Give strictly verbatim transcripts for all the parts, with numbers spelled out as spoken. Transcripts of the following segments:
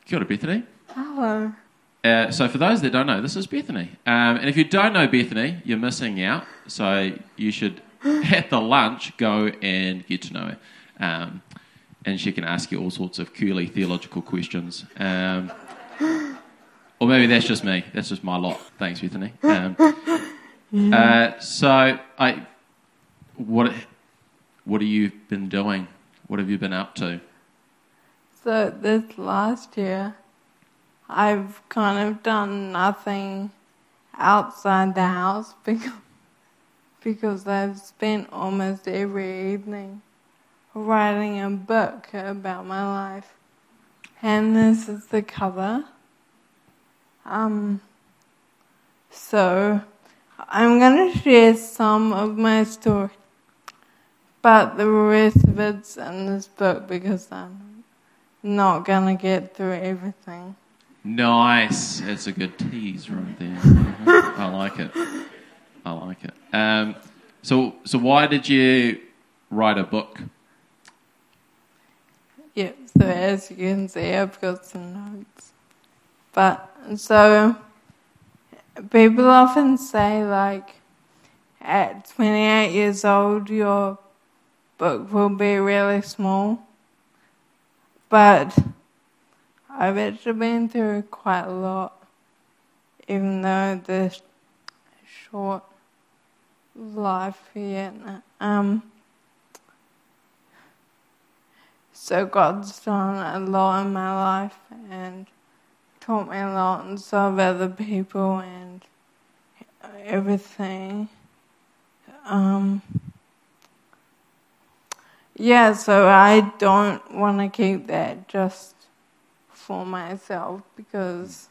Kia ora, Bethany. Hello. Uh, so for those that don't know, this is Bethany. Um, and if you don't know Bethany, you're missing out. So you should, at the lunch, go and get to know her. Um, and she can ask you all sorts of curly theological questions. Um, or maybe that's just me. That's just my lot. Thanks, Bethany. Um, uh, so I, what, what have you been doing? What have you been up to? So this last year, I've kind of done nothing outside the house because, because I've spent almost every evening writing a book about my life. And this is the cover. Um, so I'm going to share some of my story, but the rest of it's in this book because I'm not going to get through everything. Nice. That's a good tease right there. Uh-huh. I like it. I like it. Um, so, so why did you write a book? Yeah, so as you can see, I've got some notes. But, so, people often say, like, at twenty-eight years old, your book will be really small. But I've actually been through quite a lot, even though the short life yet. Um, so God's done a lot in my life and taught me a lot, and so have other people and everything. Um, yeah, so I don't want to keep that just for myself because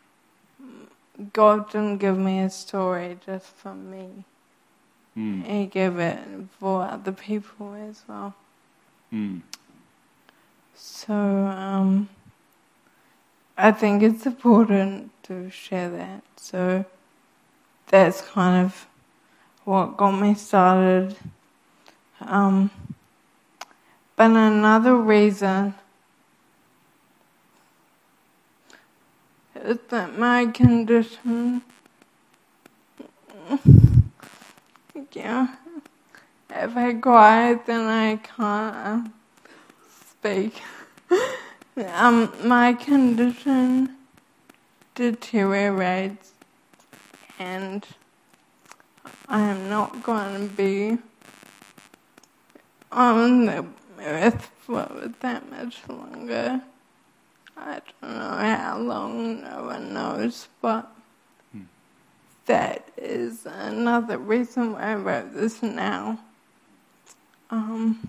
God didn't give me a story just for me. Mm. He gave it for other people as well. Mm. So um, I think it's important to share that. So that's kind of what got me started. Um, but another reason is that my condition, yeah, if I cry, then I can't um, speak. um, my condition deteriorates, and I am not going to be on the earth for that much longer. I don't know how long, no one knows, but hmm. that is another reason why I wrote this now. Um,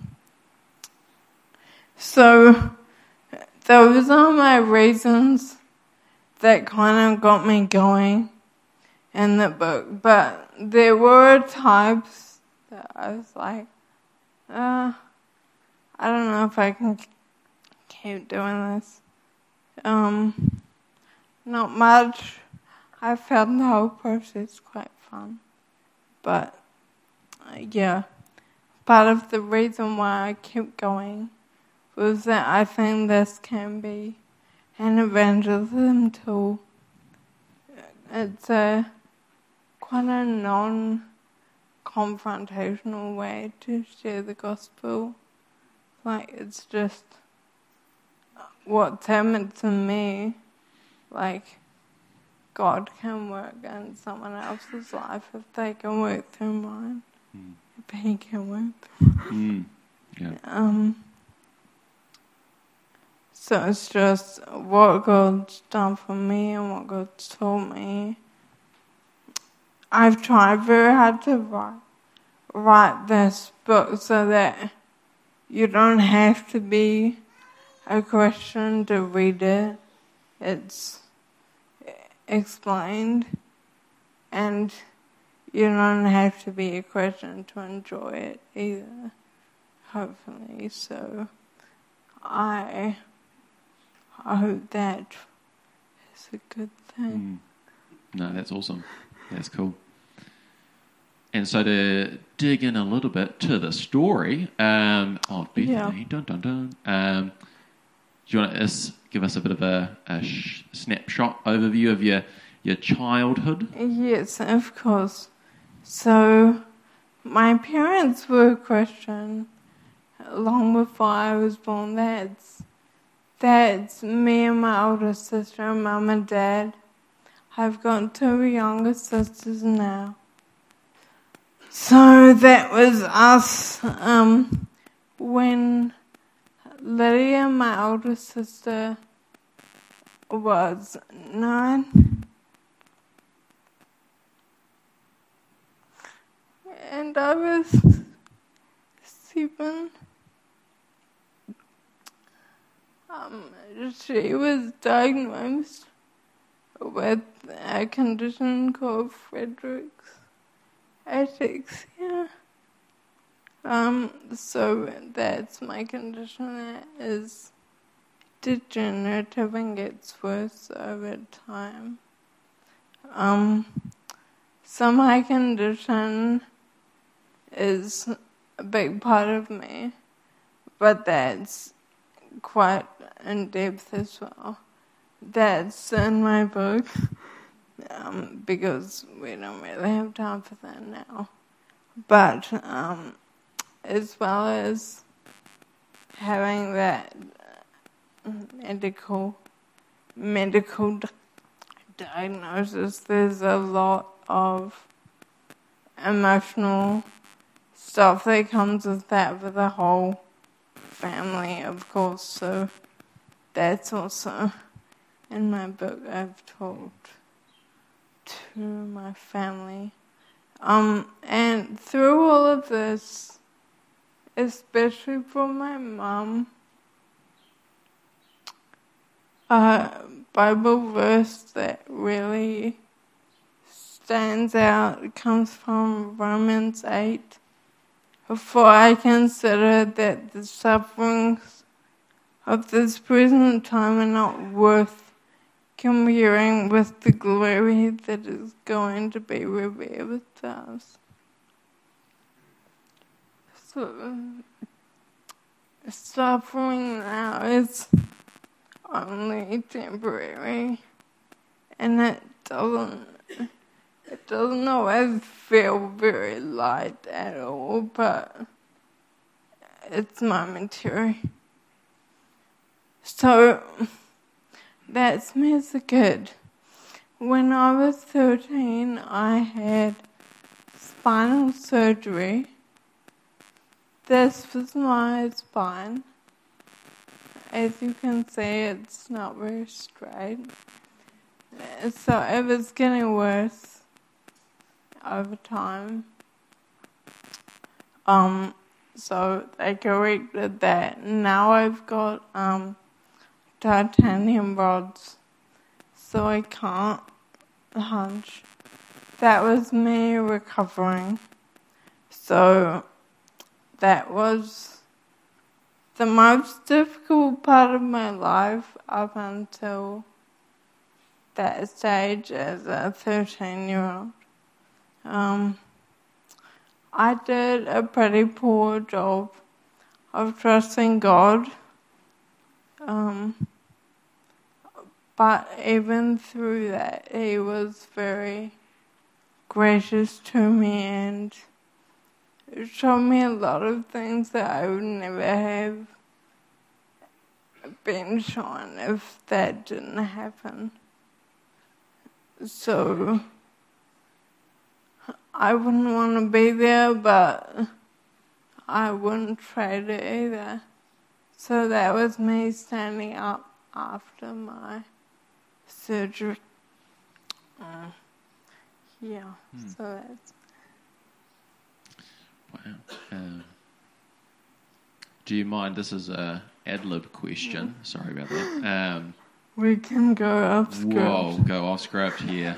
so those are my reasons that kind of got me going in the book, but there were times that I was like, uh, I don't know if I can keep doing this. Um, not much. I found the whole process quite fun. But, uh, yeah, part of the reason why I kept going was that I think this can be an evangelism tool. It's a quite a non-confrontational way to share the gospel. Like, it's just what's happened to me, like, God can work in someone else's life if they can work through mine. Mm. If He can work through mine. Mm. Yeah. Um, so it's just what God's done for me and what God's taught me. I've tried very hard to write, write this book so that you don't have to be a Christian to read it. It's explained, and you don't have to be a Christian to enjoy it either, hopefully. So I, I hope that is a good thing. Mm. No, that's awesome. That's cool. And so to dig in a little bit to the story um, of Bethany, yeah. dun dun dun. Um, do you want to? give us a bit of a, a sh- snapshot overview of your your childhood? Yes, of course. So, my parents were Christian long before I was born. That's, that's me and my older sister, mum and dad. I've got two younger sisters now. So that was us um, when Lydia, my older sister, was nine. And I was seven. Um, she was diagnosed with a condition called Friedreich's ataxia. Um, so that's my condition that is degenerative and gets worse over time. Um, so my condition is a big part of me, but that's quite in depth as well. That's in my book, um, because we don't really have time for that now. But um, as well as having that medical medical diagnosis, there's a lot of emotional stuff that comes with that for the whole family, of course. So that's also in my book. I've told to my family. Um, and through all of this, especially for my mum, a Bible verse that really stands out comes from Romans eight. For I consider that the sufferings of this present time are not worth comparing with the glory that is going to be revealed to us. So, suffering now is only temporary, and it doesn't it doesn't always feel very light at all, but it's momentary. So that's me as a kid. When I was thirteen, I had spinal surgery. This was my spine. As you can see, it's not very straight. So it was getting worse over time. Um, so they corrected that. Now I've got um, titanium rods, so I can't hunch. That was me recovering. So that was the most difficult part of my life up until that stage as a thirteen-year-old. Um, I did a pretty poor job of trusting God. Um, but even through that, He was very gracious to me and showed me a lot of things that I would never have been shown if that didn't happen. So I wouldn't want to be there, but I wouldn't trade it either. So that was me standing up after my surgery. Uh, yeah, mm. so that's... Wow. Um, do you mind, this is a ad-lib question, yeah. Sorry about that. Um, we can go off script. Whoa, go off script here.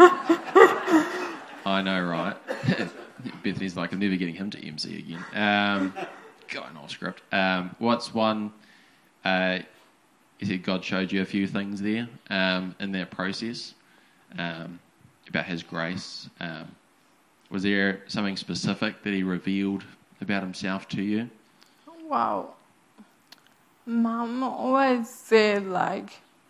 I know, right? Bethany's like, I'm never getting him to M C again. Um, going off script. Um, what's one, uh, you said God showed you a few things there um, in that process um, about His grace. Um, was there something specific that He revealed about Himself to you? Wow. Mum always said, like,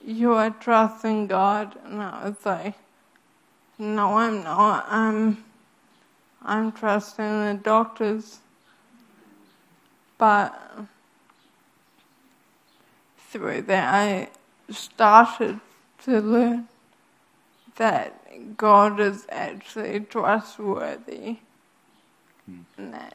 you are trusting God, and I was like, no, I'm not. I'm, I'm trusting the doctors. But through that, I started to learn that God is actually trustworthy. Mm. And that,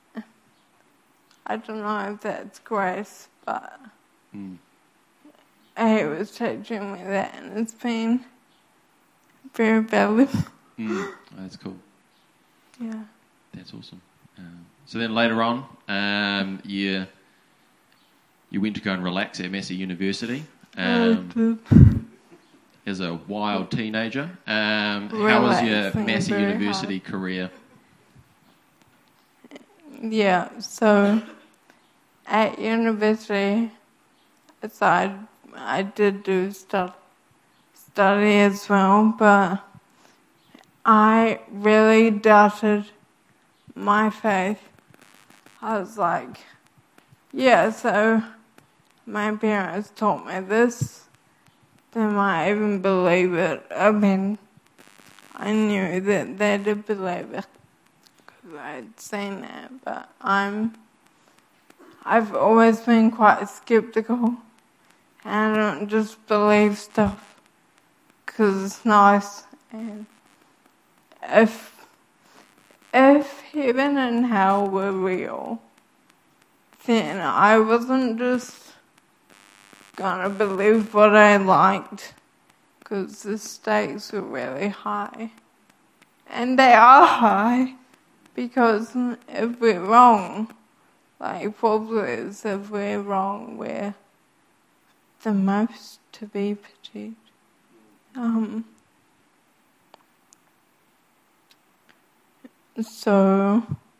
I don't know if that's grace, but Mm. He was teaching me that, and it's been very valuable. Mm. Oh, that's cool. Yeah. That's awesome. Um, so then later on, um, you you went to go and relax at Massey University um, as a wild teenager. Um, how was your Relaxing Massey very University hard. career? Yeah, so at university, so I, I did do stuff, study as well, but I really doubted my faith. I was like, yeah, so my parents taught me this, then I even believe it. I mean, I knew that they did believe it because I'd seen that, but I'm, I've always been quite skeptical, and I don't just believe stuff because it's nice. And if if heaven and hell were real, then I wasn't just gonna believe what I liked, because the stakes were really high. And they are high, because if we're wrong, like Paul is, if we're wrong, we're the most to be pitied. Um, so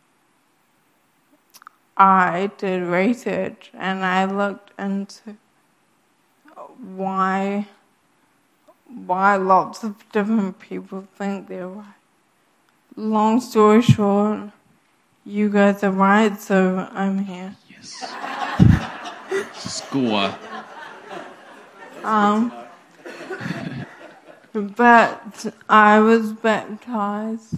I did research, and I looked into why why lots of different people think they're right. Long story short, you guys are right, so I'm here. Yes. Score. Um, but I was baptized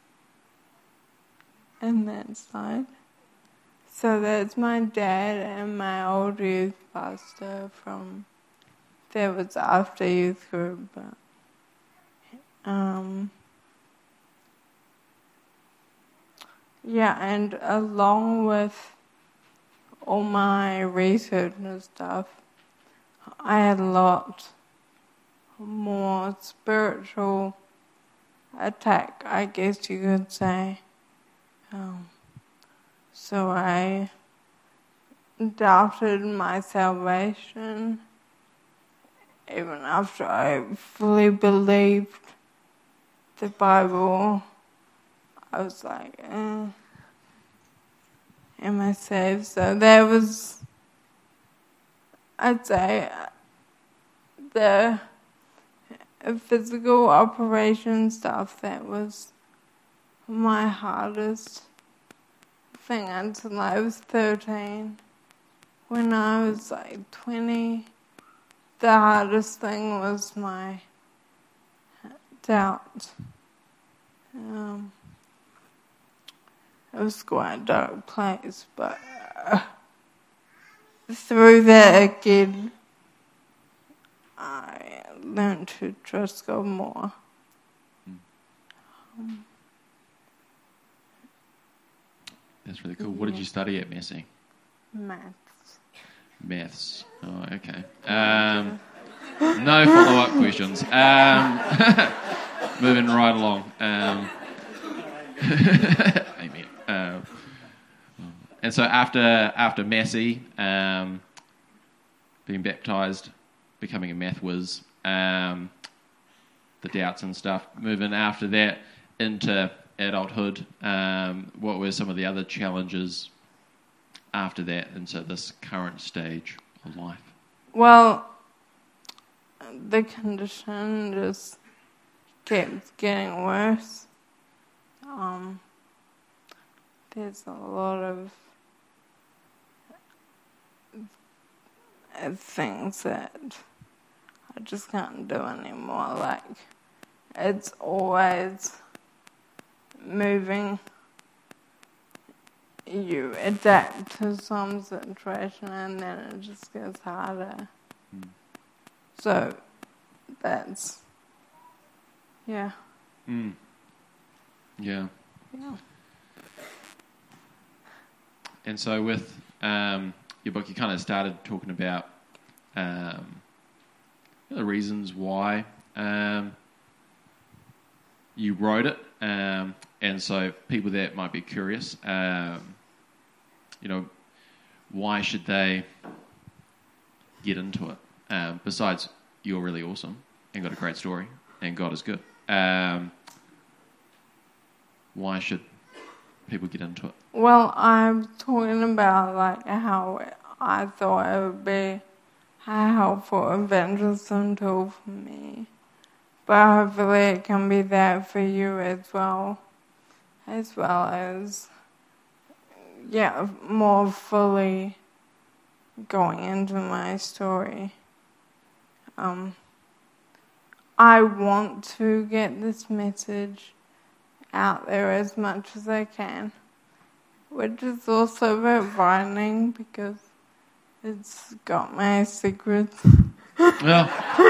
in that side. So that's my dad and my old youth pastor from, that was after youth group, but um, yeah, and along with all my research and stuff, I had a lot more spiritual attack, I guess you could say. Um, so I doubted my salvation, even after I fully believed the Bible. I was like, eh, am I saved? So there was, I'd say, the physical operation stuff that was my hardest thing until I was thirteen. When I was like twenty, the hardest thing was my doubt. Um, it was quite a dark place, but uh, through that again, I learned to trust God more. Um, That's really cool. What did you study at Massey? maths. Maths. Oh, okay. Um, no follow-up questions. Um, moving right along. Um, amen. Um, and so after after Massey, um, being baptised, becoming a math whiz, um, the doubts and stuff, moving after that into adulthood, um, what were some of the other challenges after that into this current stage of life? Well, the condition just kept getting worse. Um, there's a lot of things that just can't do anymore. Like, it's always moving. You adapt to some situation and then it just gets harder. Mm. So, that's, yeah. Mm. Yeah. Yeah. And so with um, your book, you kind of started talking about um, the reasons why um, you wrote it. Um, and so people that might be curious, um, you know, why should they get into it? Um, besides, you're really awesome and got a great story and God is good. Um, why should people get into it? Well, I'm talking about like how I thought it would be a helpful evangelism tool for me. But hopefully it can be that for you as well. As well as, yeah, more fully going into my story. Um, I want to get this message out there as much as I can, which is also a bit frightening because it's got my secrets. Well,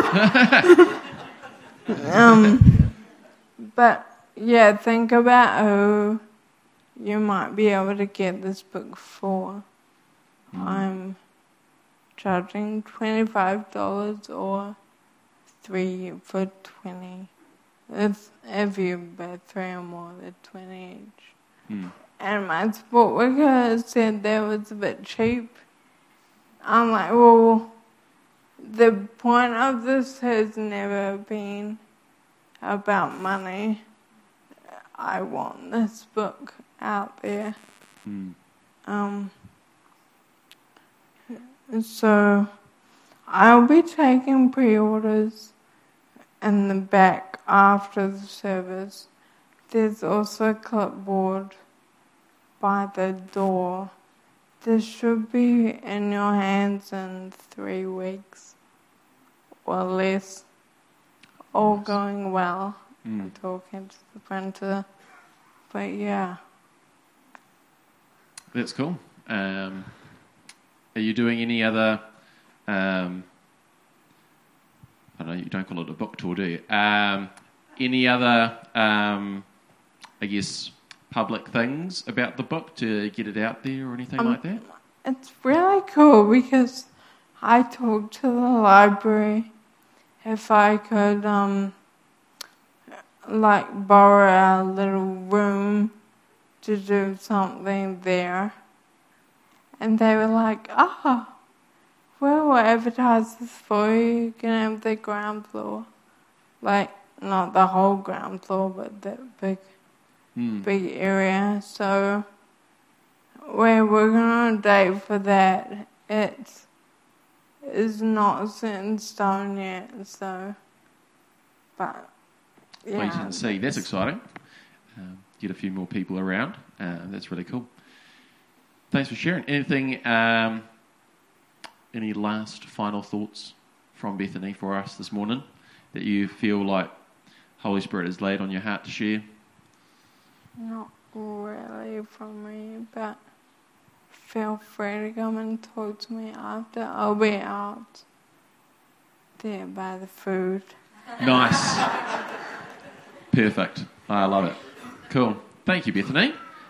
um, but yeah, think about who you might be able to get this book for. Mm. I'm charging twenty-five dollars or three for twenty. If, if you buy three or more, they're twenty each. Mm. And my support worker said that was a bit cheap. I'm like, well, the point of this has never been about money. I want this book out there. Mm. Um, so I'll be taking pre-orders in the back after the service. There's also a clipboard by the door. This should be in your hands in three weeks or less. All nice. Going well. Mm. I'm talking to the printer. But yeah. That's cool. Um, are you doing any other, um, I don't know, you don't call it a book tour, do you? Um, any other, um, I guess, public things about the book to get it out there or anything um, like that? It's really cool because I talked to the library if I could, um, like, borrow a little room to do something there. And they were like, oh, we'll advertise this for you. You can have the ground floor. Like, not the whole ground floor, but that big, mm. big area. So we're working on a date for that. It is not set in stone yet, so, but, yeah. Well, you can see, that's exciting. Um, get a few more people around. Uh, that's really cool. Thanks for sharing. Anything, um, any last final thoughts from Bethany for us this morning that you feel like Holy Spirit has laid on your heart to share? Not really from me, but feel free to come and talk to me after. I'll be out there by the food. Nice. Perfect. I love it. Cool. Thank you, Bethany.